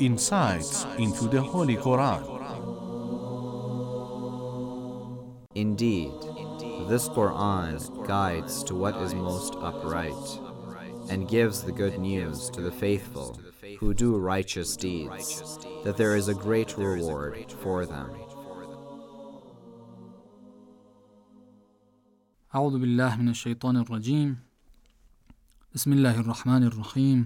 insights into the Holy Quran. Indeed, this Quran guides to what is most upright and gives the good news to the faithful who do righteous deeds, that there is a great reward for them. أعوذ بالله من الشيطان الرجيم. بسم الله الرحمن الرحيم.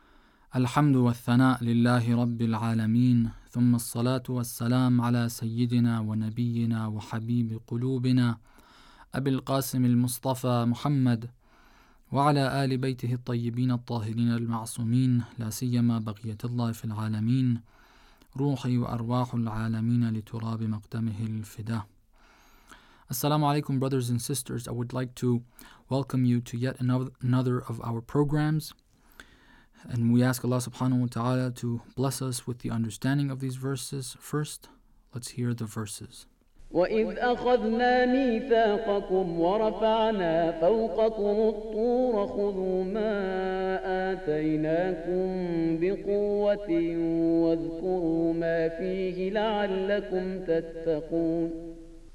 الحمد والثناء لله رب العالمين، ثم الصلاة والسلام على سيدنا ونبينا وحبيب قلوبنا أبي القاسم المصطفى محمد وعلى آل بيته الطيبين الطاهرين المعصومين، لا سيما بقية الله في العالمين، روحي وأرواح العالمين لتراب مقدمه الفداء. Assalamu alaikum, brothers and sisters. I would like to welcome you to yet another of our programs. And we ask Allah subhanahu wa ta'ala to bless us with the understanding of these verses. First, let's hear the verses. وَإِذْ أَخَذْنَا مِيثَاقَكُمْ وَرَفَعْنَا فَوْقَكُمُ الطُّورَ خُذُوا مَا آتَيْنَاكُمْ بِقُوَّةٍ وَاذْكُرُوا مَا فِيهِ لَعَلَّكُمْ تَتَّقُونَ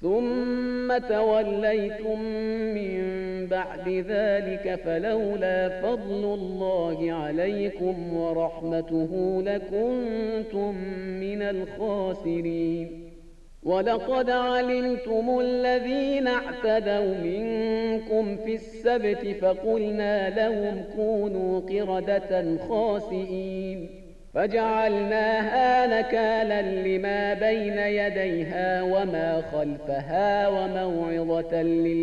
ثم توليتم من بعد ذلك فلولا فضل الله عليكم ورحمته لكنتم من الخاسرين ولقد علمتم الذين اعتدوا منكم في السبت فقلنا لهم كونوا قردة خاسئين فجعلناها نكالا لما بين يديها وما خلفها وموعظة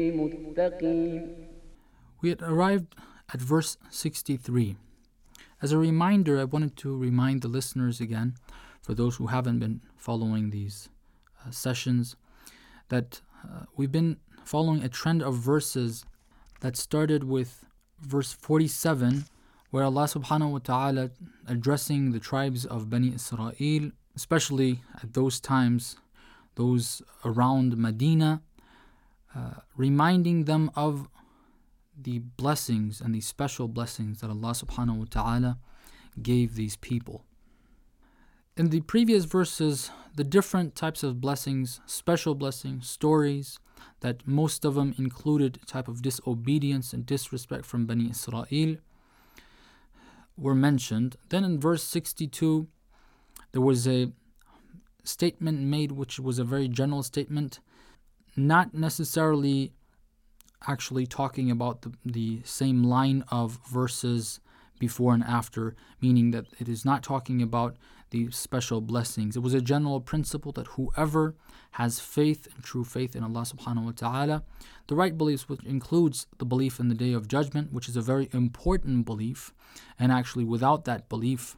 للمتقين. We had arrived at verse 63. As a reminder, I wanted to remind the listeners again, for those who haven't been following these sessions, that we've been following a trend of verses that started with verse 47, where Allah subhanahu wa ta'ala addressing the tribes of Bani Israel, especially at those times, those around Medina, reminding them of the blessings and the special blessings that Allah subhanahu wa ta'ala gave these people. In the previous verses, the different types of blessings, special blessings, stories, that most of them included a type of disobedience and disrespect from Bani Israel, were mentioned. Then in verse 62, there was a statement made which was a very general statement, not necessarily actually talking about the same line of verses before and after, meaning that it is not talking about the special blessings. It was a general principle that whoever has faith and true faith in Allah subhanahu wa ta'ala, the right beliefs, which includes the belief in the Day of Judgment, which is a very important belief, and actually without that belief,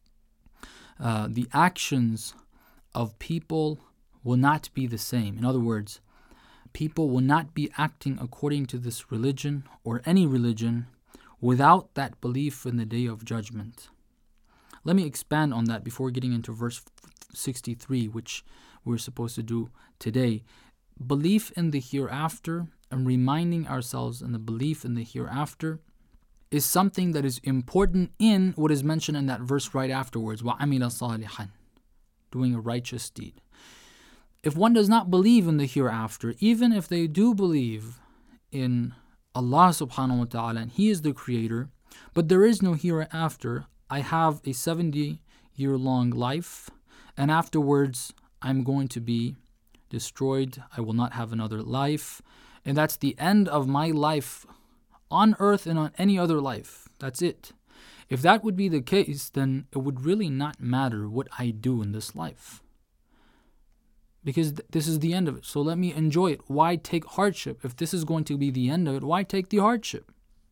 the actions of people will not be the same. In other words, people will not be acting according to this religion or any religion without that belief in the Day of Judgment. Let me expand on that before getting into verse 63, which we're supposed to do today. Belief in the hereafter and reminding ourselves in the belief in the hereafter is something that is important in what is mentioned in that verse right afterwards, وَعَمِلَ صَالِحًا, doing a righteous deed. If one does not believe in the hereafter, even if they do believe in Allah subhanahu wa ta'ala and He is the creator, but there is no hereafter, I have a 70-year-long life, and afterwards I'm going to be destroyed. I will not have another life, and that's the end of my life on earth and on any other life. That's it. If that would be the case, then it would really not matter what I do in this life, because this is the end of it. So let me enjoy it. Why take hardship? If this is going to be the end of it, why take the hardship?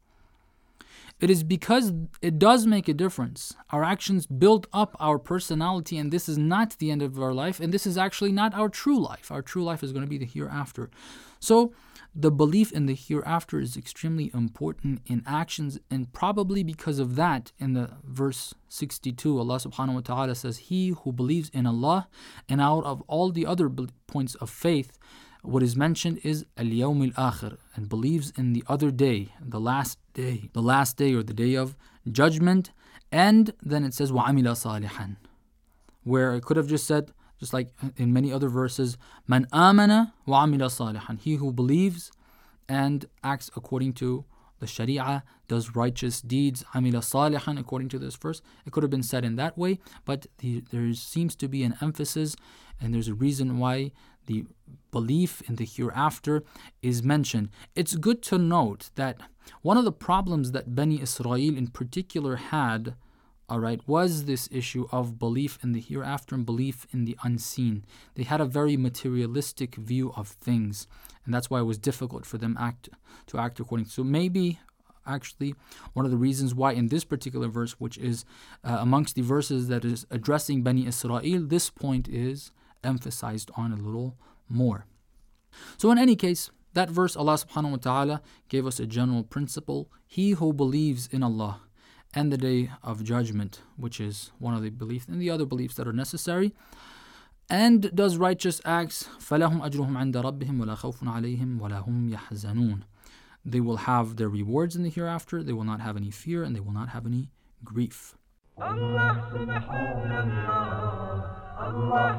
It is because it does make a difference. Our actions build up our personality, and this is not the end of our life, and this is actually not our true life. Our true life is going to be the hereafter. So the belief in the hereafter is extremely important in actions, and probably because of that, in the verse 62, Allah subhanahu wa ta'ala says, He who believes in Allah, and out of all the other points of faith, what is mentioned is al-yawm al-akhir, and believes in the other day, the last day or the day of judgment. And then it says وَعَمِلَ صَالِحًا, where it could have just said, just like in many other verses, Man amana wa amila salihan. He who believes and acts according to the Sharia, does righteous deeds, amila salihan, according to this verse. It could have been said in that way, but there seems to be an emphasis, and there's a reason why the belief in the hereafter is mentioned. It's good to note that one of the problems that Bani Israel in particular had, was this issue of belief in the hereafter and belief in the unseen. They had a very materialistic view of things, and that's why it was difficult for them to act according to. So maybe, actually, one of the reasons why in this particular verse, which is amongst the verses that is addressing Bani Israel, this point is emphasized on a little more. So in any case, that verse, Allah subhanahu wa ta'ala gave us a general principle. He who believes in Allah and the Day of Judgment, which is one of the beliefs and the other beliefs that are necessary, and does righteous acts, فَلَهُمْ أَجْرُهُمْ عِنْدَ رَبِّهِمْ وَلَا خَوْفٌ عَلَيْهِمْ وَلَا هُمْ يَحْزَنُونَ. They will have their rewards in the hereafter, they will not have any fear, and they will not have any grief. Allah subhanallah, Allah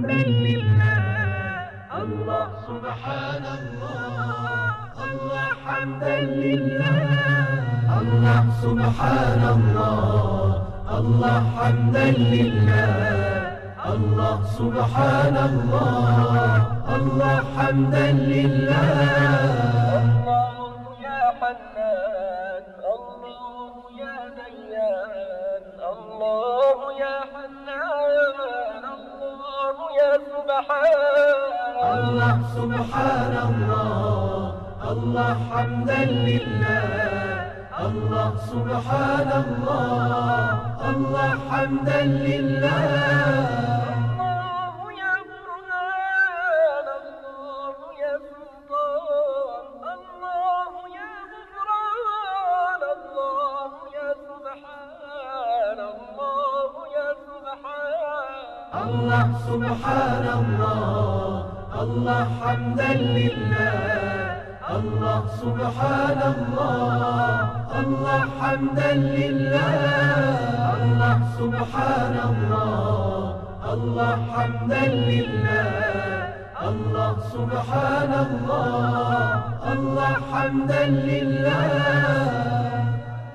hamdalillah, Allah subhanallah, Allah hamdalillah. Allah subhanallah, Allah hamdan lillah. Allah subhanallah, Allah hamdan lillah. Allah ya Hannan, Allah ya Dayyan, Allah ya Hannan, Allah ya Subhan. Allah subhanallah, Allah hamdan lillah. Allah subhanallah, Allah hamdan lillah. Allah ya Burhan, Allah ya Sultan, Allah ya Ghufran, Allah ya Subhan, Allah ya Subhan. Allah subhanallah, Allah hamdan lillah. Allah subhanallah, Allah hamdan lillah. Allah subhanallah, Allah hamdan lillah. Allah subhanallah, Allah hamdan lillah.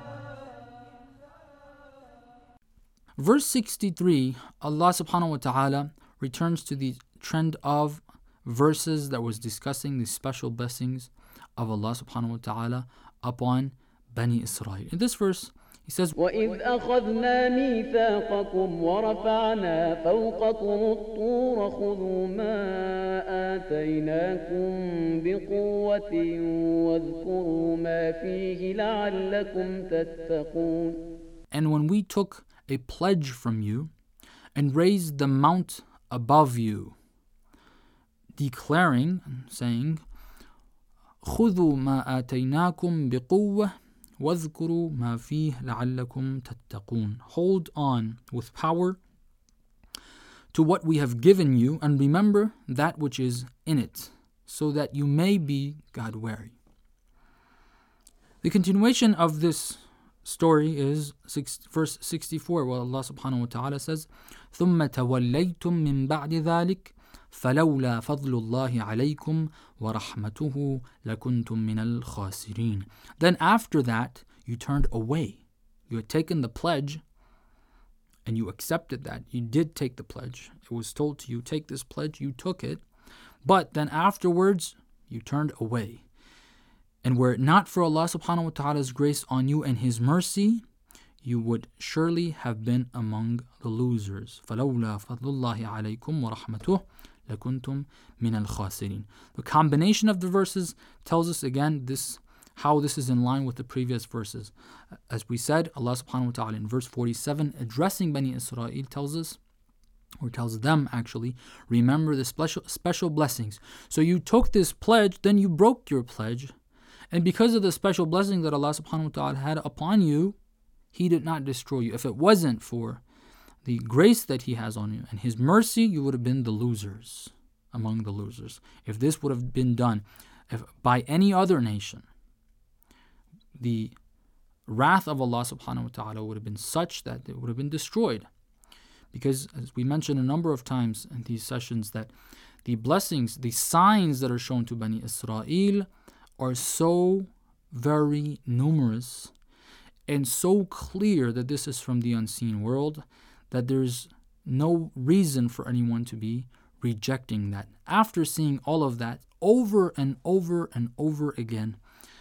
Verse 63, Allah subhanahu wa ta'ala returns to the trend of verses that was discussing the special blessings of Allah subhanahu wa ta'ala upon Bani Israel. In this verse, he says, وَإِذْ أَخَذْنَا مِيثَاقَكُمْ وَرَفَعْنَا فَوْقَكُمُ الطُّورَ خُذُوا مَا آتَيْنَاكُمْ بِقُوَّةٍ وَاذْكُرُوا مَا فِيهِ لَعَلَّكُمْ تَتَّقُونَ. And when we took a pledge from you and raised the mount above you, declaring, saying, خُذُوا مَا آتَيْنَاكُمْ بِقُوَّةٍ وَاذْكُرُوا مَا فِيهِ لَعَلَّكُمْ تَتَّقُونَ. Hold on with power to what we have given you, and remember that which is in it, so that you may be God-wary. The continuation of this story is verse 64, where Allah subhanahu wa ta'ala says, ثُمَّ تَوَلَّيْتُم مِّن بَعْدِ ذَلِكَ فَلَوْلَا فَضْلُ اللَّهِ عَلَيْكُمْ وَرَحْمَتُهُ لَكُنْتُم مِّنَ الْخَاسِرِينَ. Then after that, you turned away. You had taken the pledge, and you accepted that. You did take the pledge. It was told to you, take this pledge. You took it. But then afterwards, you turned away. And were it not for Allah subhanahu wa ta'ala's grace on you and His mercy, you would surely have been among the losers. فَلَوْلَا فَضْلُ اللَّهِ عَلَيْكُمْ وَرَحْمَتُهُ لَكُنْتُم مِّنَ الْخَاسِرِينَ. The combination of the verses tells us again how this is in line with the previous verses. As we said, Allah subhanahu wa ta'ala in verse 47, addressing Bani Israel, tells us, or tells them actually, remember the special blessings. So you took this pledge, then you broke your pledge, and because of the special blessing that Allah subhanahu wa ta'ala had upon you, He did not destroy you. If it wasn't for the grace that He has on you and His mercy, you would have been the losers, among the losers. If this would have been done by any other nation, the wrath of Allah subhanahu wa ta'ala would have been such that it would have been destroyed. Because as we mentioned a number of times in these sessions, that the blessings, the signs that are shown to Bani Israel are so very numerous and so clear that this is from the unseen world, that there's no reason for anyone to be rejecting that. After seeing all of that over and over and over again,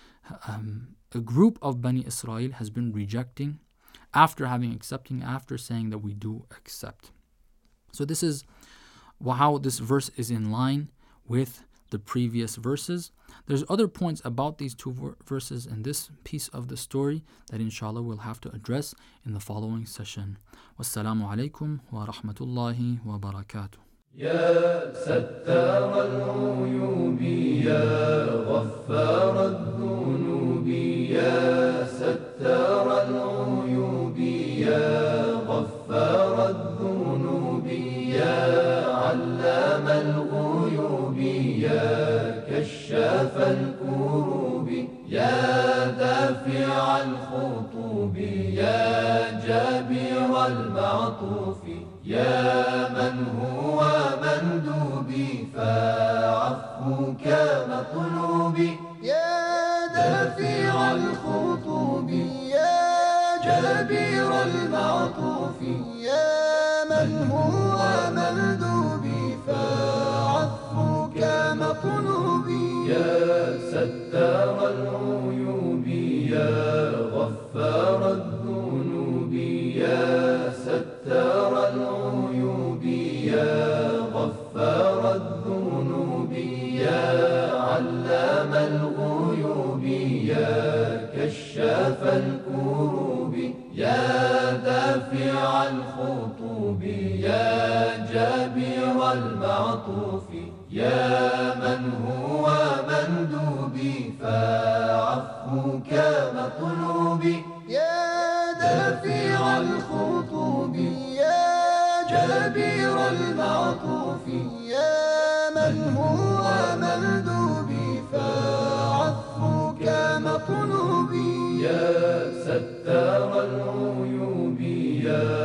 a group of Bani Israel has been rejecting after saying that we do accept. So this is how this verse is in line with the previous verses. There's other points about these two verses in this piece of the story that inshallah we'll have to address in the following session. Wassalamu alaikum wa rahmatullahi wa barakatuh. يا ستار العيوب يا غفار الذنوب يا ستار العيوب يا غفار الذنوب يا علام الغيوب يا كشاف الكروب يا دافع الخطوب يا جابر المعطوف يا من هو مندوبي فعفوك مطلوبي يا دافع الخطوب يا جابر المعطوف يا من هو مندوبي فعفوك مطلوبي يا ستار العيوب يا غفار الذنوب يا ستار العيوب يا غفار الذنوب يا علام الغيوب يا كشاف الكروب يا دافع الخطوب يا جابر المعطوف يا من هو مندوبي فعفوك مطلوبي يا دافع الخطوب يا جابر المعطوف يا من هو مندوبي فعفوك مطلوبي يا ستار العيوب يا